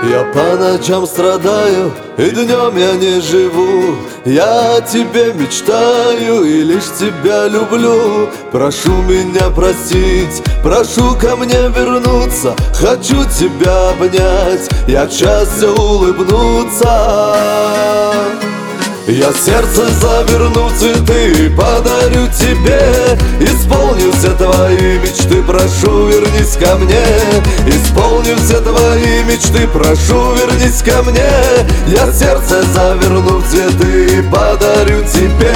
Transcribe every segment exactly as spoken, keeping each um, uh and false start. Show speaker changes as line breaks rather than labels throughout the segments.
Я по ночам страдаю, и днем я не живу. Я о тебе мечтаю и лишь тебя люблю. Прошу меня простить, прошу ко мне вернуться. Хочу тебя обнять, я от счастья улыбнуться. Я сердце заверну цветы, подарю тебе. Исполню все твои мечты, прошу, вернись ко мне. Исполню все твои мечты, прошу, вернись ко мне. Я сердце заверну в цветы, подарю тебе.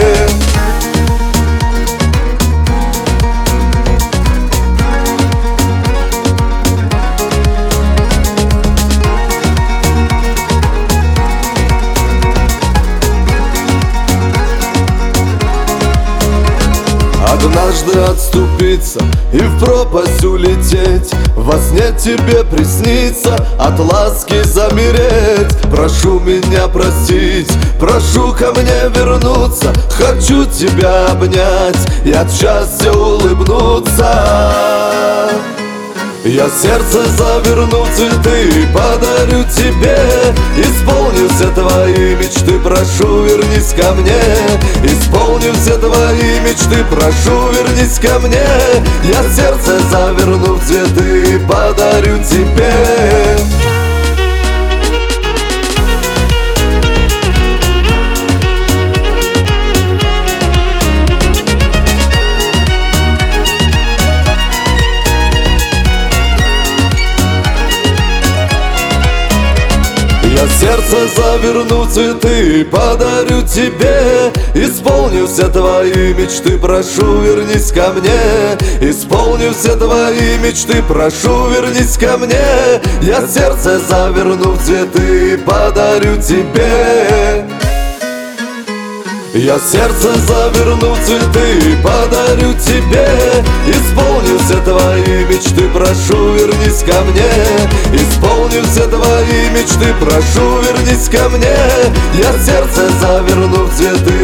Однажды отступиться и в пропасть улететь, во сне тебе приснится, от ласки замереть. Прошу меня простить, прошу ко мне вернуться. Хочу тебя обнять и от счастья улыбнуться. Я сердце заверну в цветы, подарю тебе. Исполню все твои мечты, прошу, вернись ко мне. Исполню все твои мечты, прошу, вернись ко мне. Я сердце заверну в цветы, подарю тебе. Я сердце заверну в цветы, подарю тебе. Исполню все твои мечты, прошу, вернись ко мне. Исполню все твои мечты, прошу, вернись ко мне. Я сердце заверну в цветы, подарю тебе. Я сердце заверну в цветы, подарю тебе. Исполню все твои мечты, прошу, вернись ко мне. Исполню все твои мечты, прошу, вернись ко мне. Я сердце заверну в цветы,